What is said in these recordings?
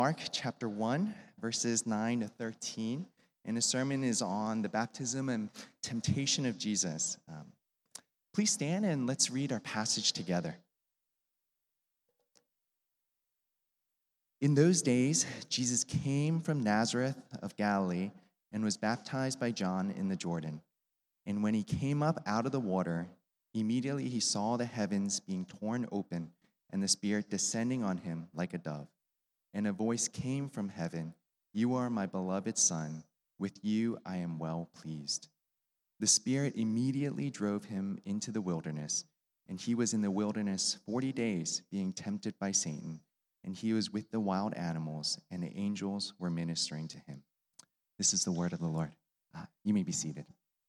Mark chapter 1, verses 9 to 13, and the sermon is on the baptism and temptation of Jesus. Please stand and let's read our passage together. In those days, Jesus came from Nazareth of Galilee and was baptized by John in the Jordan. And when he came up out of the water, immediately he saw the heavens being torn open and the Spirit descending on him like a dove. And a voice came from heaven, "You are my beloved Son, with you I am well pleased." The Spirit immediately drove him into the wilderness, and he was in the wilderness 40 days, being tempted by Satan, and he was with the wild animals, and the angels were ministering to him. This is the word of the Lord. You may be seated.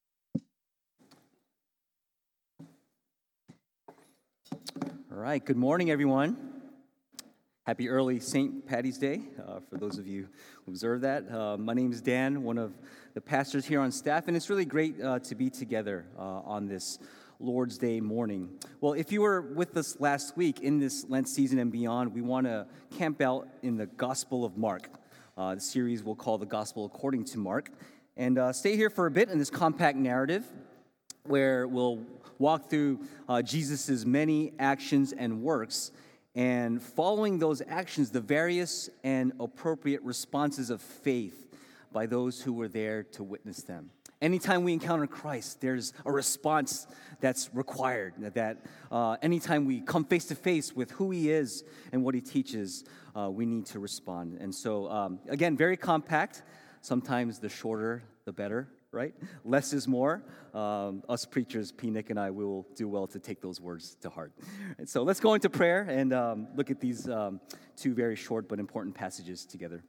All right, good morning, everyone. Happy early St. Patty's Day, for those of you who observe that. My name is Dan, one of the pastors here on staff, and it's really great to be together on this Lord's Day morning. Well, if you were with us last week in this Lent season and beyond, we want to camp out in the Gospel of Mark. The series we'll call the Gospel According to Mark, and stay here for a bit in this compact narrative where we'll walk through Jesus' many actions and works, and following those actions, the various and appropriate responses of faith by those who were there to witness them. Anytime we encounter Christ, there's a response that's required. That anytime we come face to face with who He is and what He teaches, we need to respond. And so, again, very compact. Sometimes the shorter, the better, right? Less is more. Us preachers, P. Nick and I, will do well to take those words to heart. And so let's go into prayer and look at these two very short but important passages together.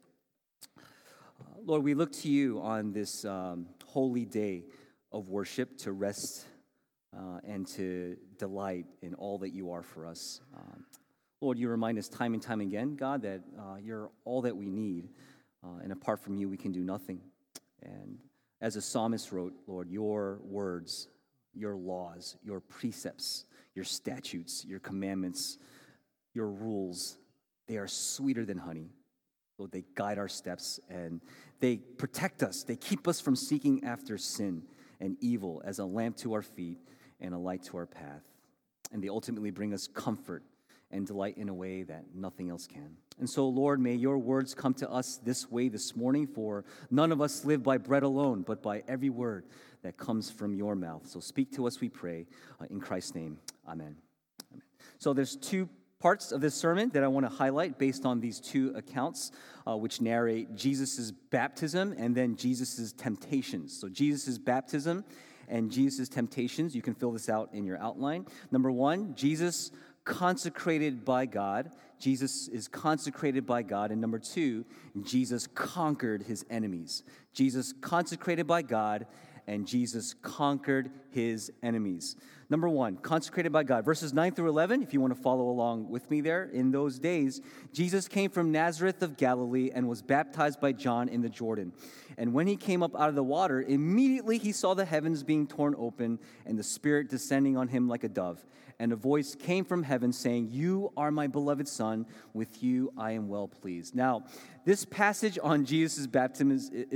Lord, we look to You on this holy day of worship to rest and to delight in all that You are for us. Lord, You remind us time and time again, God, that You're all that we need, and apart from You, we can do nothing. And as the psalmist wrote, Lord, Your words, Your laws, Your precepts, Your statutes, Your commandments, Your rules, they are sweeter than honey. Lord, they guide our steps and they protect us. They keep us from seeking after sin and evil as a lamp to our feet and a light to our path. And they ultimately bring us comfort and delight in a way that nothing else can. And so, Lord, may Your words come to us this way this morning, for none of us live by bread alone, but by every word that comes from Your mouth. So speak to us, we pray, in Christ's name. Amen. Amen. So there's two parts of this sermon that I want to highlight based on these two accounts, which narrate Jesus' baptism and then Jesus' temptations. So Jesus' baptism and Jesus' temptations, you can fill this out in your outline. Number one, Jesus consecrated by God. Jesus is consecrated by God. And number two, Jesus conquered His enemies. Jesus consecrated by God, and Jesus conquered His enemies. Number one, consecrated by God. Verses 9 through 11, if you want to follow along with me there. In those days, Jesus came from Nazareth of Galilee and was baptized by John in the Jordan. And when He came up out of the water, immediately He saw the heavens being torn open and the Spirit descending on Him like a dove. And a voice came from heaven saying, "You are my beloved Son, with You I am well pleased." Now, this passage on Jesus' baptism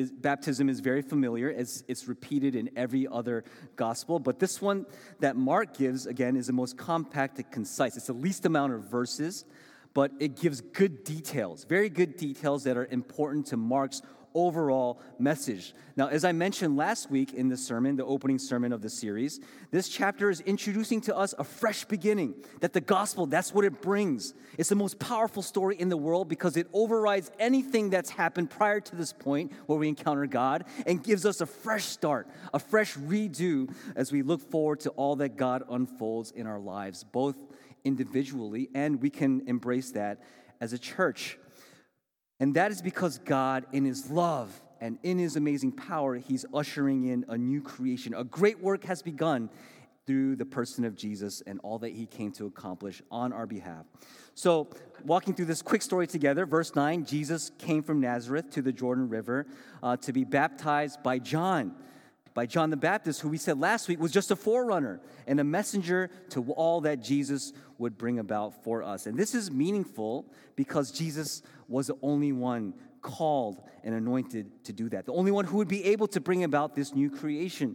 is very familiar, as it's repeated in every other gospel. But this one that Mark gives, again, is the most compact and concise. It's the least amount of verses, but it gives good details, very good details that are important to Mark's overall message. Now, as I mentioned last week in the sermon, the opening sermon of the series, this chapter is introducing to us a fresh beginning, that the gospel, that's what it brings. It's the most powerful story in the world because it overrides anything that's happened prior to this point where we encounter God and gives us a fresh start, a fresh redo as we look forward to all that God unfolds in our lives, both individually, and we can embrace that as a church. And that is because God, in His love and in His amazing power, He's ushering in a new creation. A great work has begun through the person of Jesus and all that He came to accomplish on our behalf. So, walking through this quick story together, verse 9, Jesus came from Nazareth to the Jordan River to be baptized by John. by John the Baptist, who we said last week was just a forerunner and a messenger to all that Jesus would bring about for us. And this is meaningful because Jesus was the only one called and anointed to do that, the only one who would be able to bring about this new creation,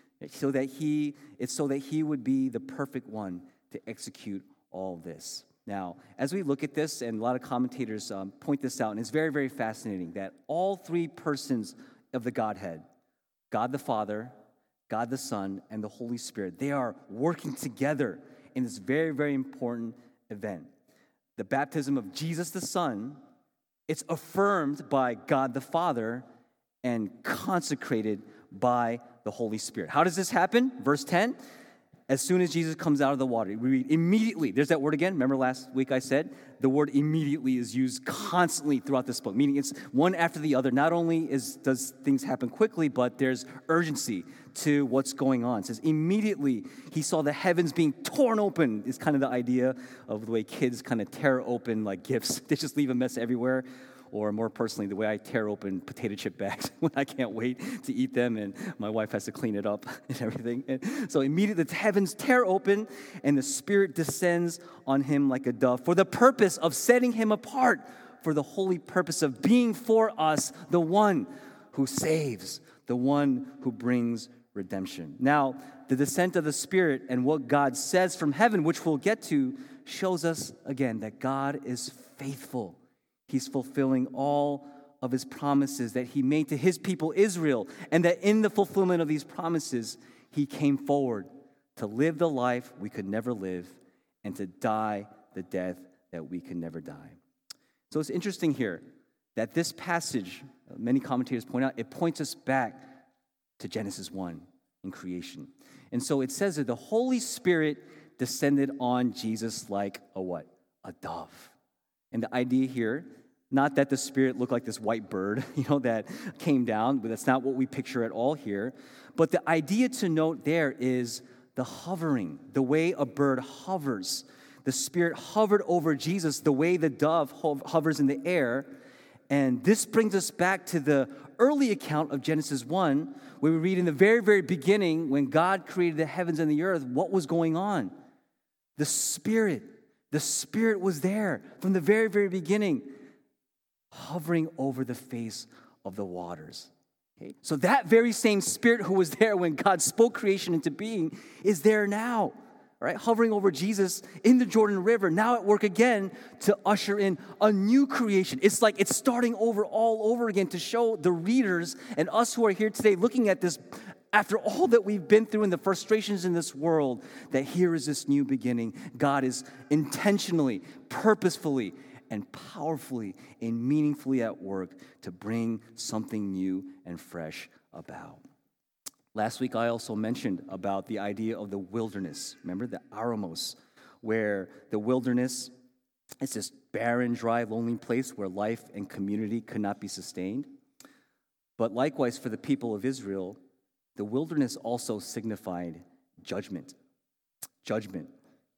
so that he would be the perfect one to execute all this. Now, as we look at this, and a lot of commentators point this out, and it's very, very fascinating that all three persons of the Godhead, God the Father, God the Son, and the Holy Spirit, they are working together in this very, very important event. The baptism of Jesus the Son, it's affirmed by God the Father and consecrated by the Holy Spirit. How does this happen? Verse 10, as soon as Jesus comes out of the water, we read immediately. There's that word again. Remember last week I said the word immediately is used constantly throughout this book, meaning it's one after the other. Not only does things happen quickly, but there's urgency to what's going on. It says immediately he saw the heavens being torn open. Is kind of the idea of the way kids kind of tear open like gifts. They just leave a mess everywhere. Or more personally, the way I tear open potato chip bags when I can't wait to eat them and my wife has to clean it up and everything. And so immediately the heavens tear open and the Spirit descends on him like a dove for the purpose of setting him apart, for the holy purpose of being for us the one who saves, the one who brings redemption. Now, the descent of the Spirit and what God says from heaven, which we'll get to, shows us again that God is faithful. He's fulfilling all of his promises that he made to his people Israel, and that in the fulfillment of these promises, he came forward to live the life we could never live and to die the death that we could never die. So it's interesting here that this passage, many commentators point out, it points us back to Genesis 1 in creation. And so it says that the Holy Spirit descended on Jesus like a what? A dove. And the idea here, not that the Spirit looked like this white bird, that came down, but that's not what we picture at all here. But the idea to note there is the hovering, the way a bird hovers. The Spirit hovered over Jesus the way the dove hovers in the air. And this brings us back to the early account of Genesis 1, where we read in the very, very beginning, when God created the heavens and the earth, what was going on? The Spirit was there from the very, very beginning, hovering over the face of the waters. Okay? So that very same Spirit who was there when God spoke creation into being is there now, right? Hovering over Jesus in the Jordan River, now at work again to usher in a new creation. It's like it's starting over all over again to show the readers and us who are here today looking at this after all that we've been through and the frustrations in this world, that here is this new beginning. God is intentionally, purposefully, and powerfully and meaningfully at work to bring something new and fresh about. Last week, I also mentioned about the idea of the wilderness. Remember, the Aramos, where the wilderness is this barren, dry, lonely place where life and community could not be sustained. But likewise, for the people of Israel, the wilderness also signified judgment. Judgment.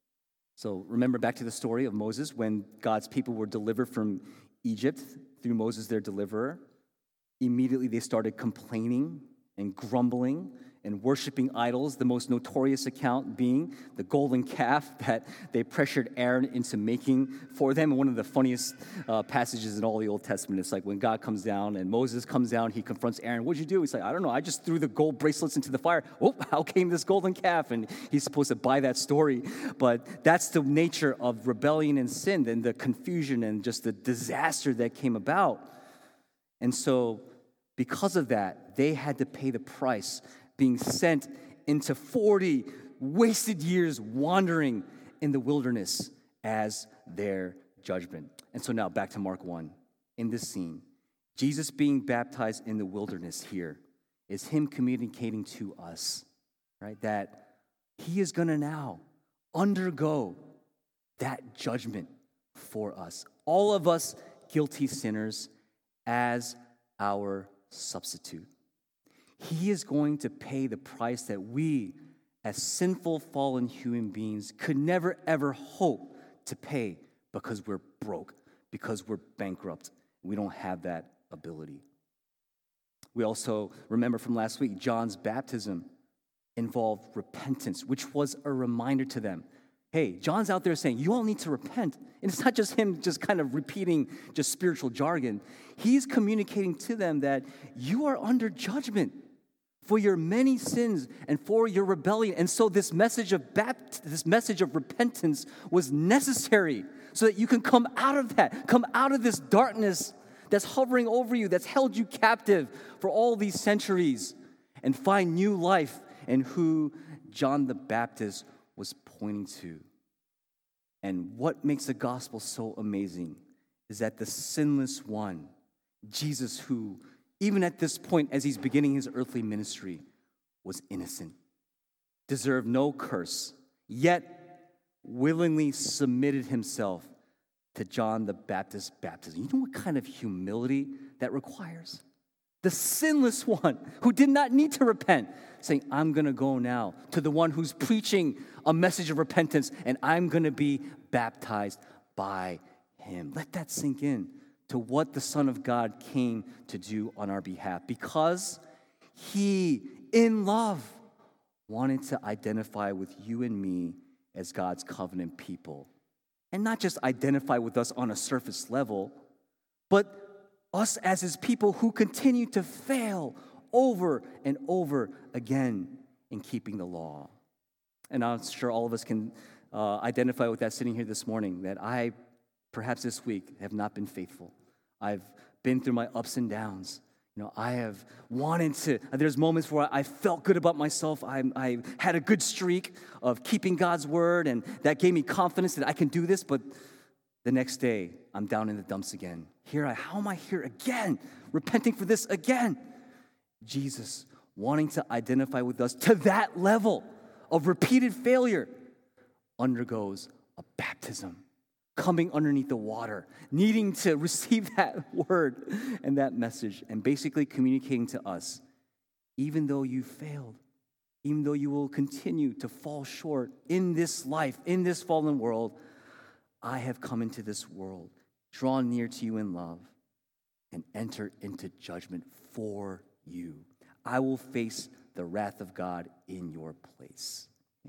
So remember back to the story of Moses when God's people were delivered from Egypt through Moses, their deliverer. Immediately they started complaining and grumbling and worshiping idols, the most notorious account being the golden calf that they pressured Aaron into making for them. And one of the funniest passages in all the Old Testament, it's like when God comes down and Moses comes down, he confronts Aaron. What'd you do? He's like, I don't know. I just threw the gold bracelets into the fire. Oh, how came this golden calf? And he's supposed to buy that story. But that's the nature of rebellion and sin and the confusion and just the disaster that came about. And so because of that, they had to pay the price, being sent into 40 wasted years wandering in the wilderness as their judgment. And so now back to Mark 1. In this scene, Jesus being baptized in the wilderness here is him communicating to us, right, that he is going to now undergo that judgment for us. All of us guilty sinners as our substitute. He is going to pay the price that we, as sinful, fallen human beings, could never, ever hope to pay because we're broke, because we're bankrupt. We don't have that ability. We also remember from last week, John's baptism involved repentance, which was a reminder to them. Hey, John's out there saying, you all need to repent. And it's not just him just kind of repeating just spiritual jargon. He's communicating to them that you are under judgment for your many sins and for your rebellion. And so this message of repentance was necessary so that you can come out of that, come out of this darkness that's hovering over you, that's held you captive for all these centuries, and find new life in who John the Baptist was pointing to. And what makes the gospel so amazing is that the sinless one, Jesus, who even at this point as he's beginning his earthly ministry, was innocent, deserved no curse, yet willingly submitted himself to John the Baptist's baptism. You know what kind of humility that requires? The sinless one who did not need to repent, saying, I'm going to go now to the one who's preaching a message of repentance, and I'm going to be baptized by him. Let that sink in to what the Son of God came to do on our behalf, because he, in love, wanted to identify with you and me as God's covenant people. And not just identify with us on a surface level, but us as his people who continue to fail over and over again in keeping the law. And I'm sure all of us can identify with that sitting here this morning, that I, perhaps this week, have not been faithful. I've been through my ups and downs. You know, I have wanted to, there's moments where I felt good about myself. I had a good streak of keeping God's word, and that gave me confidence that I can do this, but the next day, I'm down in the dumps again. How am I here again? Repenting for this again. Jesus, wanting to identify with us to that level of repeated failure, undergoes a baptism, coming underneath the water, needing to receive that word and that message, and basically communicating to us, even though you failed, even though you will continue to fall short in this life, in this fallen world, I have come into this world, drawn near to you in love, and enter into judgment for you. I will face the wrath of God in your place.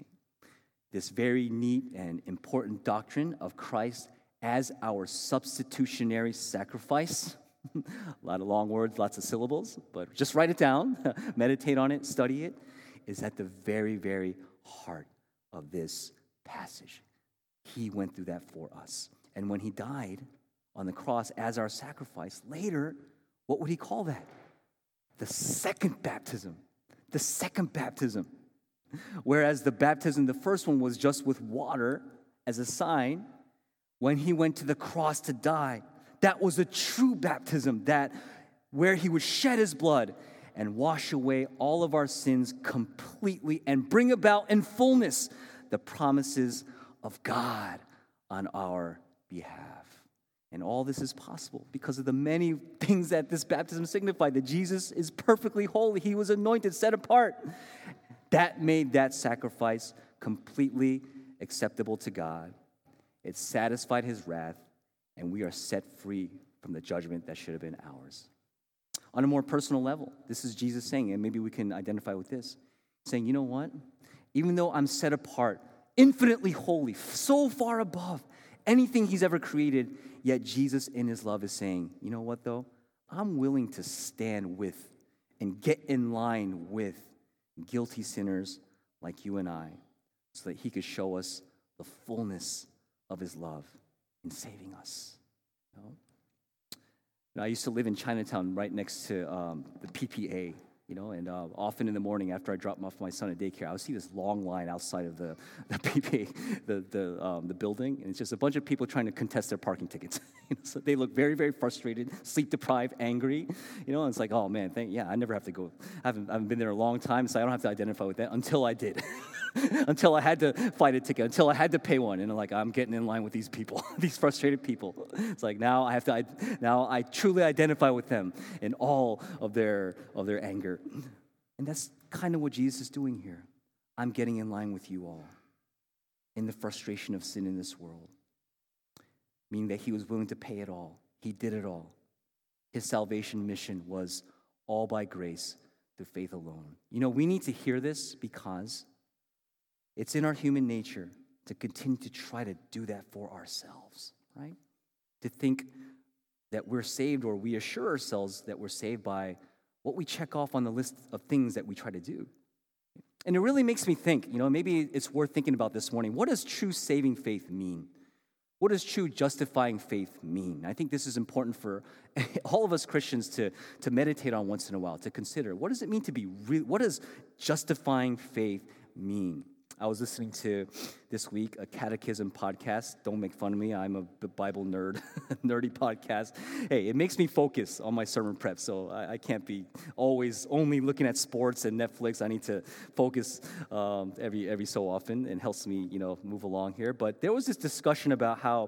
This very neat and important doctrine of Christ as our substitutionary sacrifice, a lot of long words, lots of syllables, but just write it down, meditate on it, study it, is at the very, very heart of this passage. He went through that for us. And when he died on the cross as our sacrifice, later, what would he call that? The second baptism. The second baptism. Whereas the baptism, the first one, was just with water as a sign, when he went to the cross to die, that was a true baptism, that where he would shed his blood and wash away all of our sins completely and bring about in fullness the promises of God on our behalf. And all this is possible because of the many things that this baptism signified, that Jesus is perfectly holy. He was anointed, set apart. That made that sacrifice completely acceptable to God. It satisfied his wrath, and we are set free from the judgment that should have been ours. On a more personal level, this is Jesus saying, and maybe we can identify with this, saying, you know what? Even though I'm set apart, infinitely holy, so far above anything he's ever created, yet Jesus in his love is saying, you know what though? I'm willing to stand with and get in line with guilty sinners like you and I, so that he could show us the fullness of his love in saving us. You know, I used to live in Chinatown right next to the PPA, and often in the morning after I dropped off my son at daycare, I would see this long line outside of the PPA, the building, and it's just a bunch of people trying to contest their parking tickets. So they look very, very frustrated, sleep-deprived, angry, and it's like, oh man, I never have to go. I haven't been there a long time, so I don't have to identify with that until I did. Until I had to fight a ticket, until I had to pay one, and I'm getting in line with these people, these frustrated people. It's like now I truly identify with them in all of their anger. And that's kind of what Jesus is doing here. I'm getting in line with you all in the frustration of sin in this world, meaning that he was willing to pay it all. He did it all. His salvation mission was all by grace, through faith alone. We need to hear this because it's in our human nature to continue to try to do that for ourselves, right? To think that we're saved, or we assure ourselves that we're saved by what we check off on the list of things that we try to do. And it really makes me think, maybe it's worth thinking about this morning. What does true saving faith mean? What does true justifying faith mean? I think this is important for all of us Christians to meditate on once in a while, to consider. What does it mean to be real? What does justifying faith mean? I was listening to this week a catechism podcast. Don't make fun of me. I'm a Bible nerd, nerdy podcast. Hey, it makes me focus on my sermon prep, so I can't be always only looking at sports and Netflix. I need to focus every so often, and helps me, move along here. But there was this discussion about how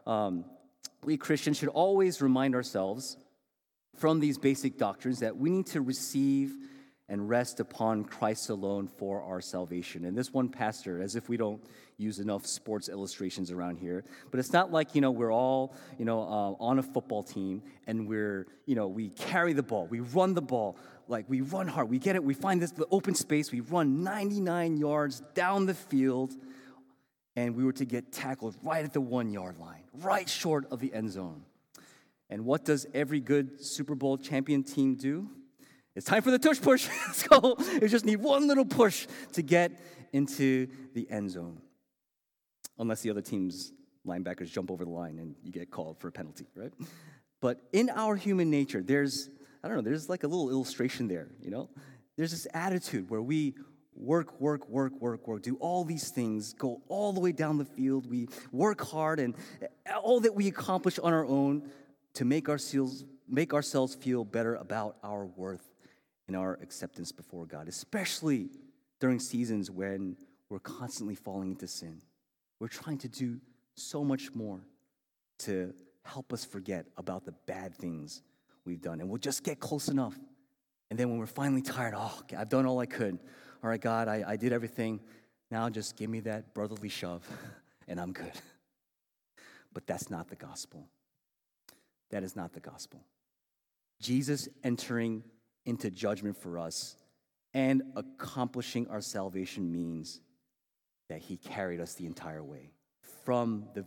we Christians should always remind ourselves from these basic doctrines that we need to receive and rest upon Christ alone for our salvation. And this one pastor, as if we don't use enough sports illustrations around here, but it's not like, we're all, on a football team and we carry the ball, we run the ball, like we run hard, we get it, we find the open space, we run 99 yards down the field, and we were to get tackled right at the 1-yard line, right short of the end zone. And what does every good Super Bowl champion team do? It's time for the tush push. Let's go. You just need one little push to get into the end zone. Unless the other team's linebackers jump over the line and you get called for a penalty, right? But in our human nature, there's like a little illustration there, There's this attitude where we work, do all these things, go all the way down the field. We work hard, and all that we accomplish on our own to make ourselves feel better about our worth and our acceptance before God, especially during seasons when we're constantly falling into sin. We're trying to do so much more to help us forget about the bad things we've done. And we'll just get close enough. And then when we're finally tired, I've done all I could. All right, God, I did everything. Now just give me that brotherly shove, and I'm good. But that's not the gospel. That is not the gospel. Jesus entering into judgment for us and accomplishing our salvation means that he carried us the entire way from the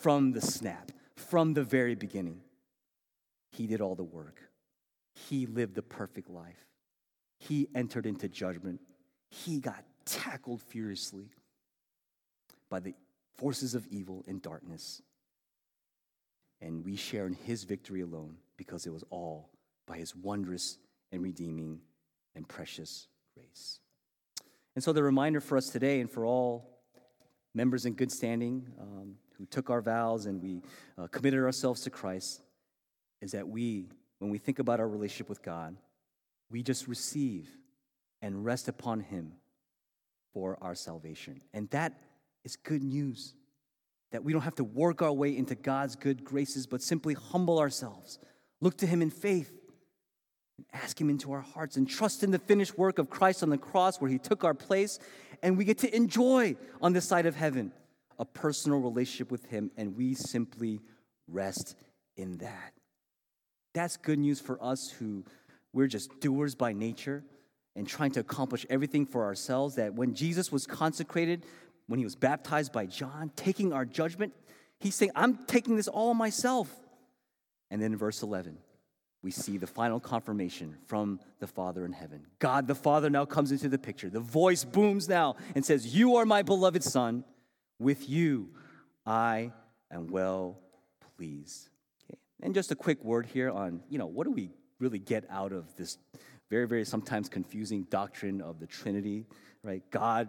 very beginning. He did all the work. He lived the perfect life. He entered into judgment. He got tackled furiously by the forces of evil and darkness. And we share in his victory alone because it was all by his wondrous and redeeming and precious grace. And so the reminder for us today, and for all members in good standing who took our vows and we committed ourselves to Christ, is that when we think about our relationship with God, we just receive and rest upon him for our salvation. And that is good news, that we don't have to work our way into God's good graces, but simply humble ourselves, look to him in faith, ask him into our hearts, and trust in the finished work of Christ on the cross where he took our place, and we get to enjoy on this side of heaven a personal relationship with him, and we simply rest in that. That's good news for us who we're just doers by nature and trying to accomplish everything for ourselves, that when Jesus was consecrated, when he was baptized by John, taking our judgment, he's saying, I'm taking this all myself. And then in verse 11, we see the final confirmation from the Father in heaven. God the Father now comes into the picture. The voice booms now and says, you are my beloved Son. With you I am well pleased. Okay. And just a quick word here on, what do we really get out of this very, very sometimes confusing doctrine of the Trinity, right? God,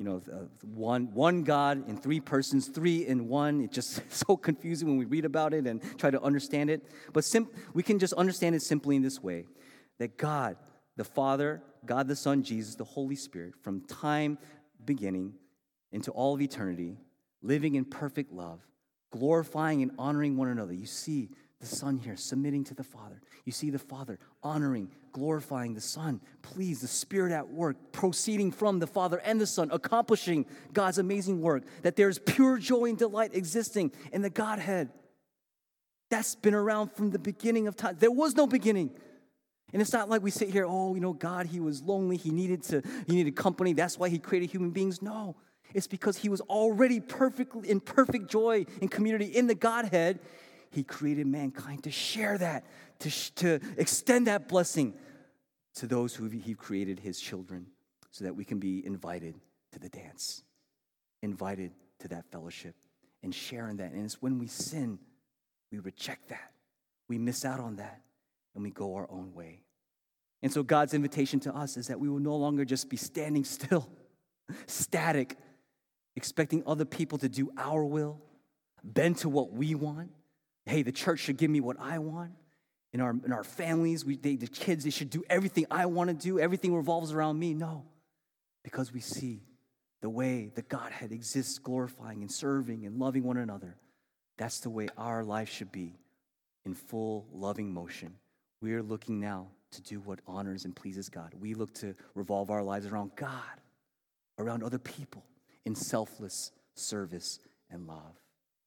one God in three persons, three in one. It's just so confusing when we read about it and try to understand it. But we can just understand it simply in this way, that God, the Father, God the Son, Jesus, the Holy Spirit, from time beginning into all of eternity, living in perfect love, glorifying and honoring one another. You see the Son here submitting to the Father. You see the Father honoring, glorifying the Son. Please, the Spirit at work, proceeding from the Father and the Son, accomplishing God's amazing work, that there's pure joy and delight existing in the Godhead. That's been around from the beginning of time. There was no beginning. And it's not like we sit here, God, he was lonely, he needed company, that's why he created human beings. No, it's because he was already in perfect joy and community in the Godhead. He created mankind to share that, to extend that blessing to those who he created, his children, so that we can be invited to the dance, invited to that fellowship, and sharing that. And it's when we sin, we reject that. We miss out on that, and we go our own way. And so God's invitation to us is that we will no longer just be standing still, static, expecting other people to do our will, bend to what we want. Hey, the church should give me what I want. In our families, the kids, they should do everything I want to do. Everything revolves around me. No, because we see the way the Godhead exists, glorifying and serving and loving one another. That's the way our life should be, in full loving motion. We are looking now to do what honors and pleases God. We look to revolve our lives around God, around other people, in selfless service and love.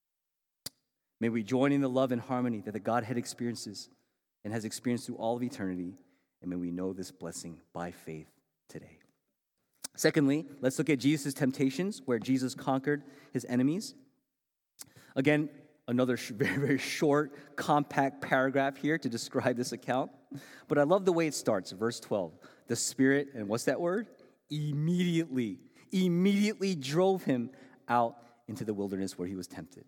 May we join in the love and harmony that the Godhead experiences and has experienced through all of eternity, and may we know this blessing by faith today. Secondly, let's look at Jesus' temptations, where Jesus conquered his enemies. Again, another very, very short, compact paragraph here to describe this account. But I love the way it starts, verse 12. The Spirit, and what's that word? Immediately drove him out into the wilderness where he was tempted.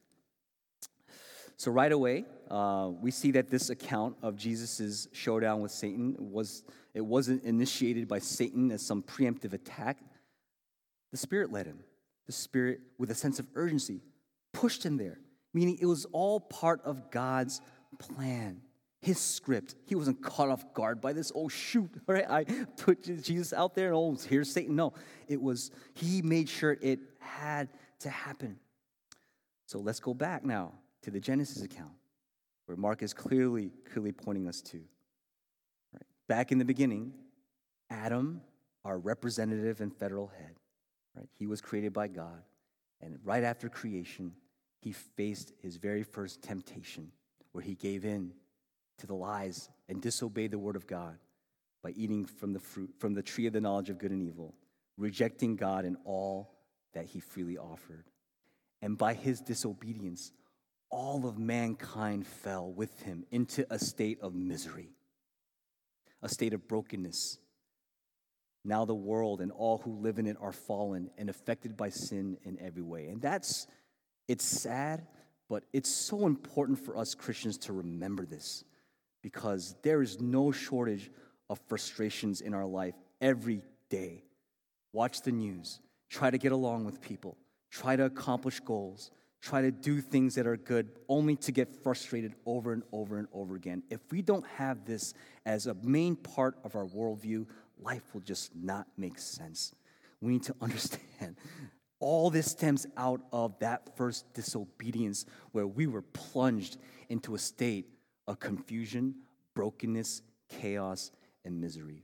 So right away, we see that this account of Jesus' showdown with Satan wasn't initiated by Satan as some preemptive attack. The Spirit led him. The Spirit, with a sense of urgency, pushed him there, meaning it was all part of God's plan, his script. He wasn't caught off guard by this. Oh, shoot, all right, I put Jesus out there, and oh, here's Satan. No, he made sure it had to happen. So let's go back now to the Genesis account, where Mark is clearly pointing us to. Right? Back in the beginning, Adam, our representative and federal head, right? He was created by God, and right after creation, he faced his very first temptation, where he gave in to the lies and disobeyed the word of God by eating from the tree of the knowledge of good and evil, rejecting God and all that he freely offered. And by his disobedience, all of mankind fell with him into a state of misery, a state of brokenness. Now the world and all who live in it are fallen and affected by sin in every way. And it's sad, but it's so important for us Christians to remember this, because there is no shortage of frustrations in our life every day. Watch the news. Try to get along with people. Try to accomplish goals. Try to do things that are good, only to get frustrated over and over and over again. If we don't have this as a main part of our worldview, life will just not make sense. We need to understand all this stems out of that first disobedience, where we were plunged into a state of confusion, brokenness, chaos, and misery.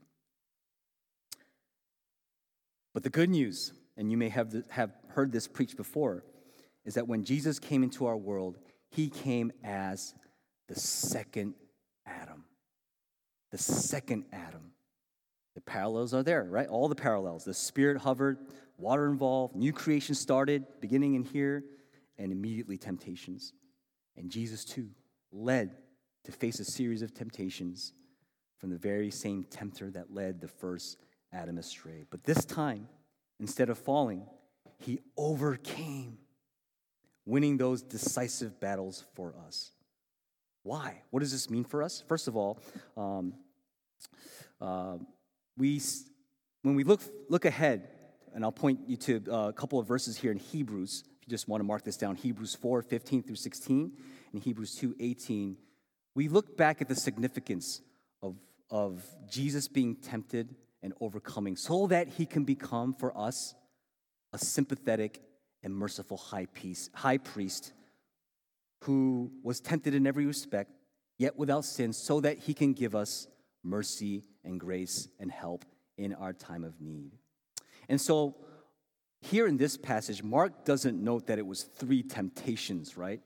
But the good news, and you may have heard this preached before, is that when Jesus came into our world, he came as the second Adam. The second Adam. The parallels are there, right? All the parallels. The Spirit hovered, water involved, new creation started, beginning in here, and immediately temptations. And Jesus, too, led to face a series of temptations from the very same tempter that led the first Adam astray. But this time, instead of falling, he overcame, winning those decisive battles for us. Why? What does this mean for us? First of all, when we look ahead, and I'll point you to a couple of verses here in Hebrews, if you just want to mark this down, Hebrews 4:15 through 16, and Hebrews 2:18. We look back at the significance of Jesus being tempted and overcoming, so that he can become for us a sympathetic and merciful high priest who was tempted in every respect, yet without sin, so that he can give us mercy and grace and help in our time of need. And so here in this passage, Mark doesn't note that it was 3 temptations, right?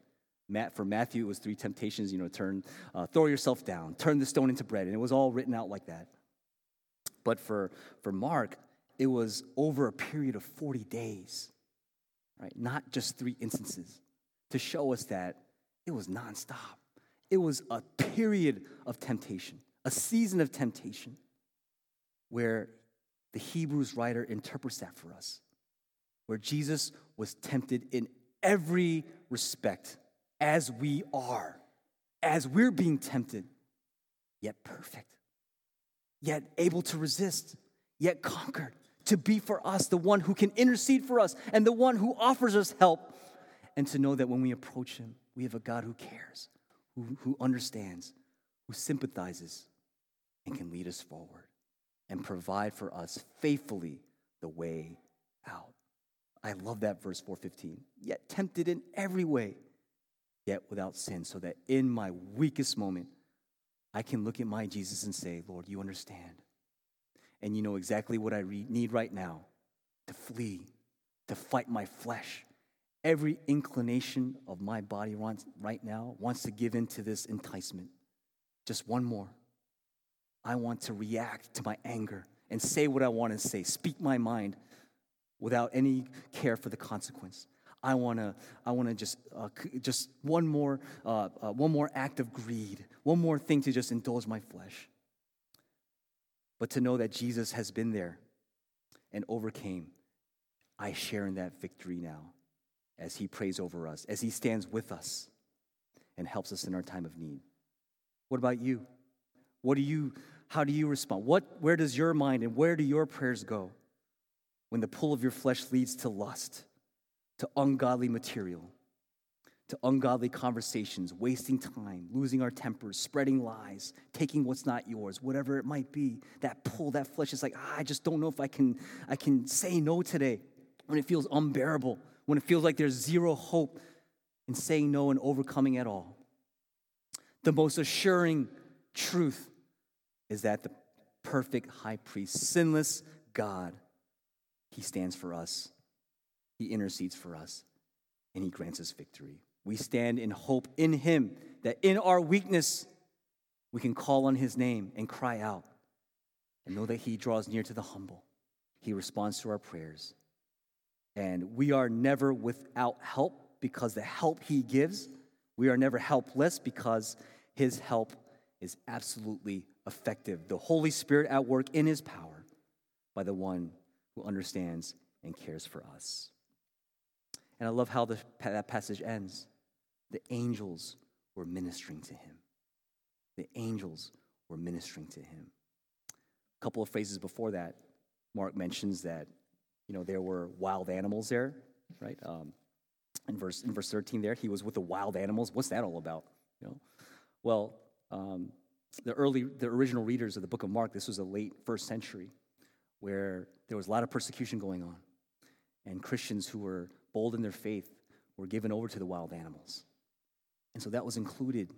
For Matthew, it was 3 temptations, throw yourself down, turn the stone into bread. And it was all written out like that. But for Mark, it was over a period of 40 days, right? Not just 3 instances, to show us that it was nonstop. It was a period of temptation, a season of temptation, where the Hebrews writer interprets that for us, where Jesus was tempted in every respect, as we are, as we're being tempted, yet perfect, yet able to resist, yet conquered, to be for us the one who can intercede for us and the one who offers us help, and to know that when we approach him, we have a God who cares, who understands, who sympathizes, and can lead us forward and provide for us faithfully the way out. I love that verse 4:15. Yet tempted in every way, yet without sin, so that in my weakest moment, I can look at my Jesus and say, Lord, you understand. And you know exactly what I need right now to flee, to fight my flesh. Every inclination of my body right now wants to give in to this enticement. Just one more. I want to react to my anger and say what I want to say, speak my mind without any care for the consequence. I want to just one more act of greed, one more thing to just indulge my flesh. But to know that Jesus has been there and overcame, I share in that victory now as he prays over us, as he stands with us and helps us in our time of need. What about you? How do you respond? Where does your mind and where do your prayers go when the pull of your flesh leads to lust, to ungodly material, to ungodly conversations, wasting time, losing our tempers, spreading lies, taking what's not yours, whatever it might be? That pull, that flesh is like, I just don't know if I can say no today, when it feels unbearable, when it feels like there's zero hope in saying no and overcoming it all. The most assuring truth is that the perfect high priest, sinless God, he stands for us, he intercedes for us, and he grants us victory. We stand in hope in him, that in our weakness, we can call on his name and cry out and know that he draws near to the humble. He responds to our prayers. And we are never without help because the help he gives. We are never helpless because his help is absolutely effective. The Holy Spirit at work in his power by the one who understands and cares for us. And I love how that passage ends. The angels were ministering to him. The angels were ministering to him. A couple of phrases before that, Mark mentions that there were wild animals there, right? In verse 13 there, he was with the wild animals. What's that all about? Well, the original readers of the book of Mark, this was a late first century where there was a lot of persecution going on. And Christians who were bold in their faith were given over to the wild animals. And so that was included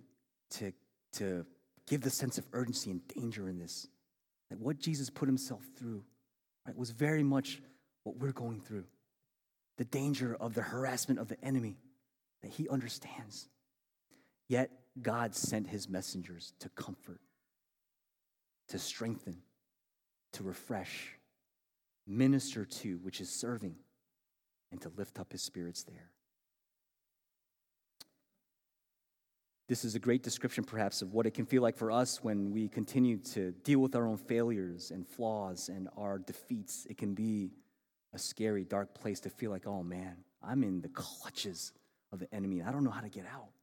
to give the sense of urgency and danger in this. That what Jesus put himself through, right, was very much what we're going through. The danger of the harassment of the enemy that he understands. Yet God sent his messengers to comfort, to strengthen, to refresh, minister to, which is serving, and to lift up his spirits there. This is a great description, perhaps, of what it can feel like for us when we continue to deal with our own failures and flaws and our defeats. It can be a scary, dark place to feel like, oh man, I'm in the clutches of the enemy. I don't know how to get out.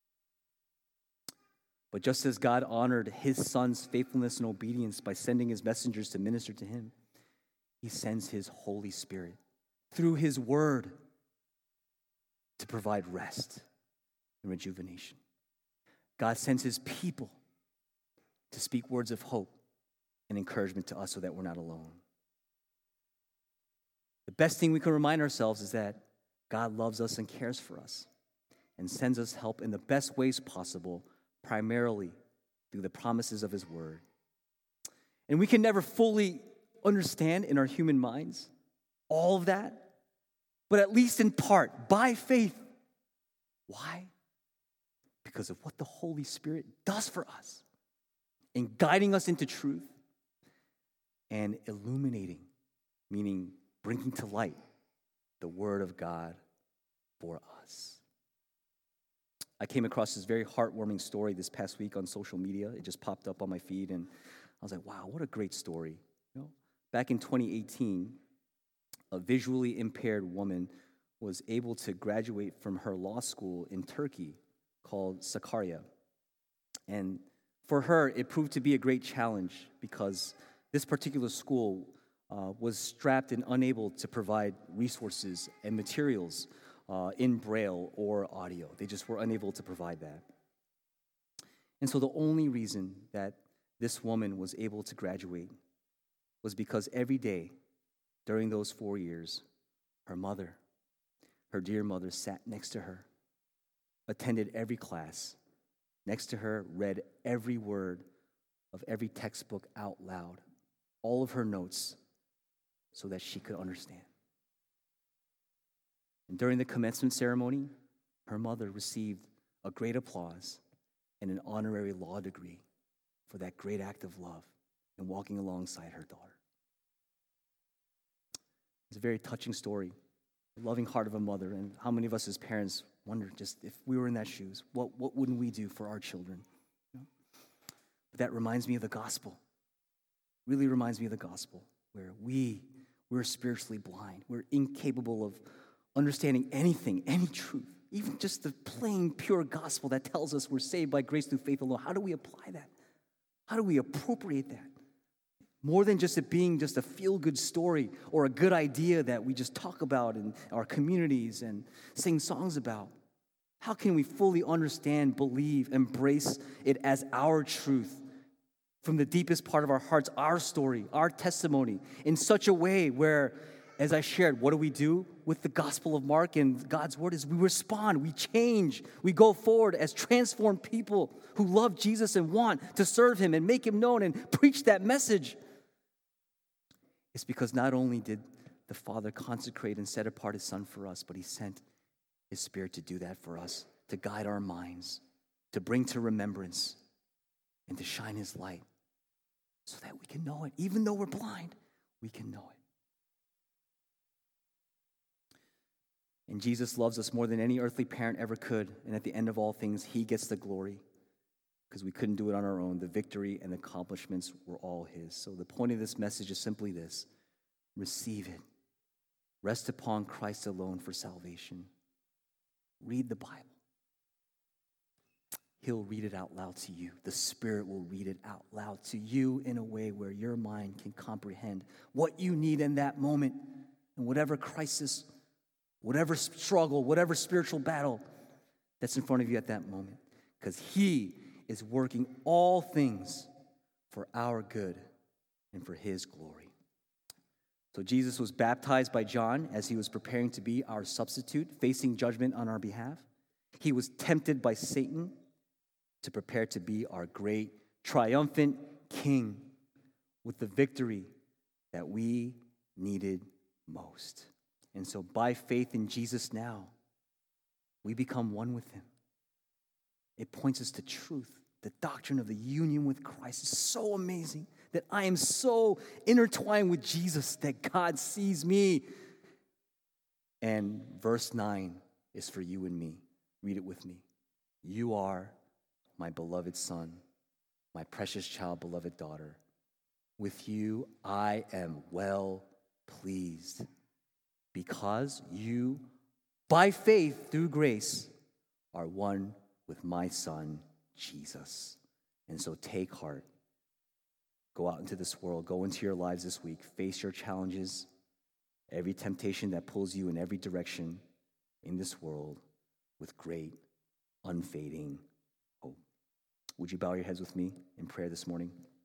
But just as God honored his son's faithfulness and obedience by sending his messengers to minister to him, he sends his Holy Spirit through his word to provide rest and rejuvenation. God sends his people to speak words of hope and encouragement to us so that we're not alone. The best thing we can remind ourselves is that God loves us and cares for us and sends us help in the best ways possible, primarily through the promises of his word. And we can never fully understand in our human minds all of that, but at least in part, by faith. Why? because of what the Holy Spirit does for us in guiding us into truth and illuminating, meaning bringing to light the Word of God for us. I came across this very heartwarming story this past week on social media. It just popped up on my feed, and I was like, wow, what a great story. Back in 2018, a visually impaired woman was able to graduate from her law school in Turkey called Sakarya. And for her, it proved to be a great challenge because this particular school was strapped and unable to provide resources and materials in Braille or audio. They just were unable to provide that. And so the only reason that this woman was able to graduate was because every day during those 4 years, her mother, her dear mother, sat next to her, attended every class, next to her, read every word of every textbook out loud, all of her notes, so that she could understand. And during the commencement ceremony, her mother received a great applause and an honorary law degree for that great act of love and walking alongside her daughter. It's a very touching story, the loving heart of a mother, and how many of us as parents wonder just if we were in that shoes, what wouldn't we do for our children? But that reminds me of the gospel. Really reminds me of the gospel, where we're spiritually blind. We're incapable of understanding anything, any truth, even just the plain, pure gospel that tells us we're saved by grace through faith alone. How do we apply that? How do we appropriate that? More than just it being just a feel-good story or a good idea that we just talk about in our communities and sing songs about. How can we fully understand, believe, embrace it as our truth from the deepest part of our hearts, our story, our testimony, in such a way where, as I shared, what do we do with the Gospel of Mark and God's Word is we respond, we change, we go forward as transformed people who love Jesus and want to serve Him and make Him known and preach that message. It's because not only did the Father consecrate and set apart His Son for us, but He sent His Spirit to do that for us, to guide our minds, to bring to remembrance, and to shine His light so that we can know it. Even though we're blind, we can know it. And Jesus loves us more than any earthly parent ever could, and at the end of all things, He gets the glory because we couldn't do it on our own. The victory and the accomplishments were all His. So the point of this message is simply this: receive it. Rest upon Christ alone for salvation. Read the Bible. He'll read it out loud to you. The Spirit will read it out loud to you in a way where your mind can comprehend what you need in that moment, and whatever crisis, whatever struggle, whatever spiritual battle that's in front of you at that moment. Because He is working all things for our good and for His glory. So Jesus was baptized by John as he was preparing to be our substitute, facing judgment on our behalf. He was tempted by Satan to prepare to be our great, triumphant King with the victory that we needed most. And so by faith in Jesus now, we become one with Him. It points us to truth. The doctrine of the union with Christ is so amazing that I am so intertwined with Jesus that God sees me. And verse 9 is for you and me. Read it with me. You are my beloved Son, my precious child, beloved daughter. With you I am well pleased, because you, by faith through grace, are one with my Son, Jesus. And so take heart. Go out into this world. Go into your lives this week. Face your challenges, every temptation that pulls you in every direction in this world with great, unfading hope. Would you bow your heads with me in prayer this morning?